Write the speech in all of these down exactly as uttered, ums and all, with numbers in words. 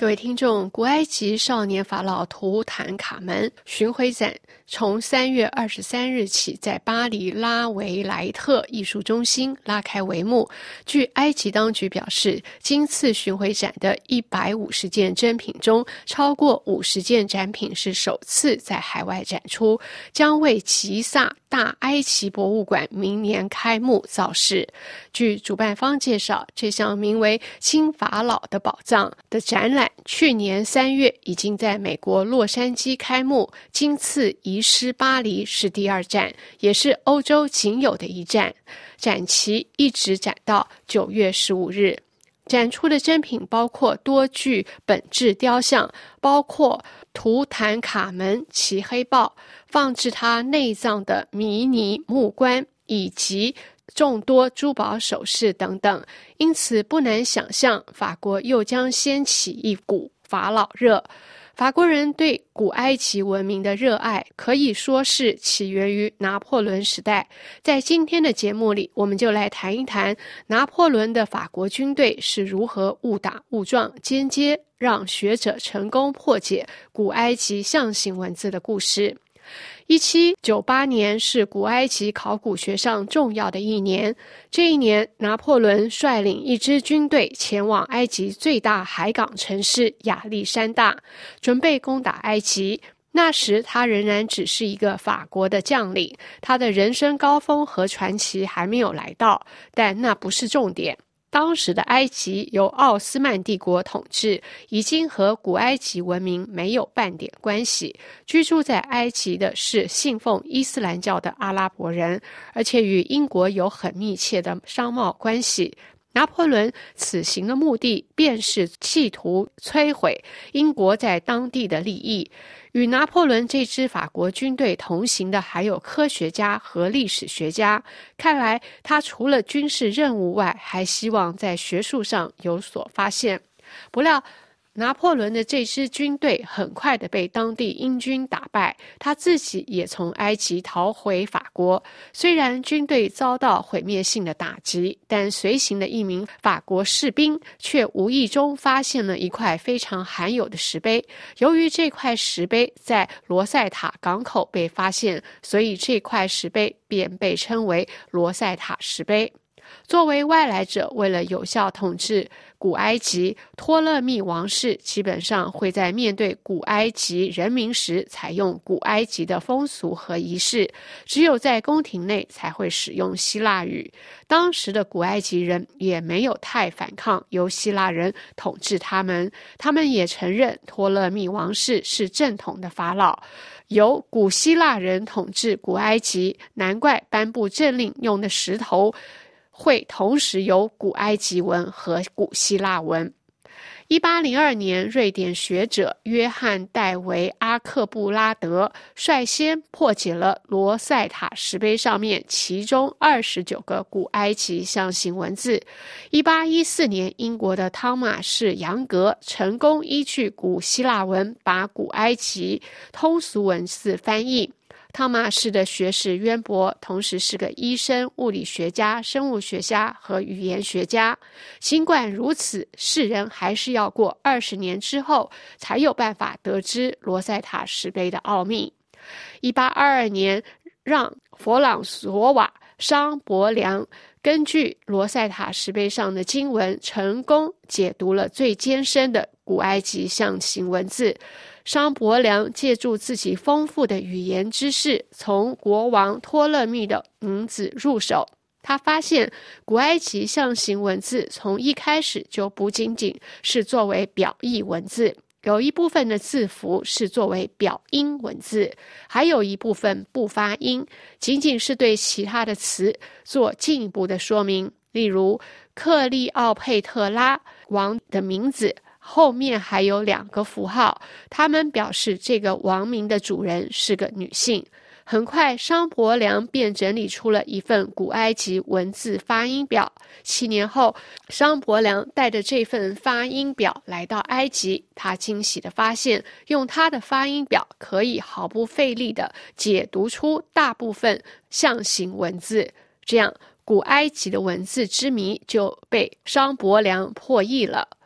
位听众，古埃及少年法老图坦卡门巡回展从三月二十三日起在巴黎拉维莱特艺术中心拉开帷幕。据埃及当局表示，今次巡回展的一百五十件珍品中，超过五十件展品是首次在海外展出，将为吉萨大埃及博物馆明年开幕造势。据主办方介绍，这项名为新法老的宝藏的展览去年三月已经在美国洛杉矶开幕，今次移师巴黎是第二站，也是欧洲仅有的一站，展期一直展到九月十五日。展出的珍品包括多具本质雕像，包括图坦卡门骑黑豹，放置他内脏的迷你木棺，以及众多珠宝首饰等等。因此不难想象，法国又将掀起一股法老热。法国人对古埃及文明的热爱可以说是起源于拿破仑时代。在今天的节目里，我们就来谈一谈拿破仑的法国军队是如何误打误撞，间接让学者成功破解古埃及象形文字的故事。一七九八年是古埃及考古学上重要的一年。这一年，拿破仑率领一支军队前往埃及最大海港城市亚历山大，准备攻打埃及。那时他仍然只是一个法国的将领，他的人生高峰和传奇还没有来到，但那不是重点。当时的埃及由奥斯曼帝国统治，已经和古埃及文明没有半点关系。居住在埃及的是信奉伊斯兰教的阿拉伯人，而且与英国有很密切的商贸关系。拿破仑此行的目的便是企图摧毁英国在当地的利益。与拿破仑这支法国军队同行的还有科学家和历史学家，看来他除了军事任务外，还希望在学术上有所发现。不料拿破仑的这支军队很快地被当地英军打败，他自己也从埃及逃回法国。虽然军队遭到毁灭性的打击，但随行的一名法国士兵却无意中发现了一块非常罕有的石碑。由于这块石碑在罗塞塔港口被发现，所以这块石碑便被称为罗塞塔石碑。作为外来者，为了有效统治古埃及，托勒密王室基本上会在面对古埃及人民时采用古埃及的风俗和仪式，只有在宫廷内才会使用希腊语。当时的古埃及人也没有太反抗由希腊人统治他们，他们也承认托勒密王室是正统的法老，由古希腊人统治古埃及，难怪颁布政令用的石头会同时有古埃及文和古希腊文。一八零二年，瑞典学者约翰·戴维阿克布拉德率先破解了罗塞塔石碑上面其中二十九个古埃及象形文字。一八一四年，英国的汤马士·杨格成功依据古希腊文把古埃及通俗文字翻译。汤马士的学识渊博，同时是个医生、物理学家、生物学家和语言学家。尽管如此，世人还是要过二十年之后才有办法得知罗塞塔石碑的奥秘。一八二二年，让弗朗索瓦·商伯良根据罗塞塔石碑上的经文，成功解读了最艰深的古埃及象形文字。商伯良借助自己丰富的语言知识，从国王托勒密的名字入手。他发现古埃及象形文字从一开始就不仅仅是作为表意文字，有一部分的字符是作为表音文字，还有一部分不发音，仅仅是对其他的词做进一步的说明。例如克利奥佩特拉王的名字后面还有两个符号，他们表示这个王名的主人是个女性。很快，商伯良便整理出了一份古埃及文字发音表。七年后，商伯良带着这份发音表来到埃及，他惊喜地发现，用他的发音表可以毫不费力地解读出大部分象形文字。这样，古埃及的文字之谜就被商伯良破译了。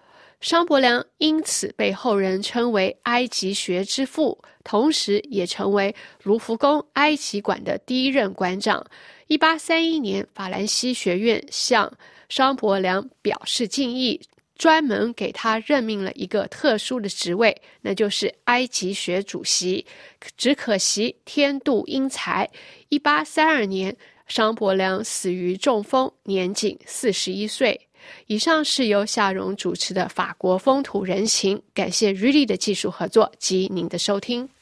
商伯良因此被后人称为埃及学之父，同时也成为卢浮宫埃及馆的第一任馆长。一八三一年，法兰西学院向商伯良表示敬意，专门给他任命了一个特殊的职位，那就是埃及学主席。只可惜天妒英才，一八三二年，商伯良死于中风，年仅四十一岁。以上是由夏蓉主持的法国风土人情，感谢 Rudy 的技术合作及您的收听。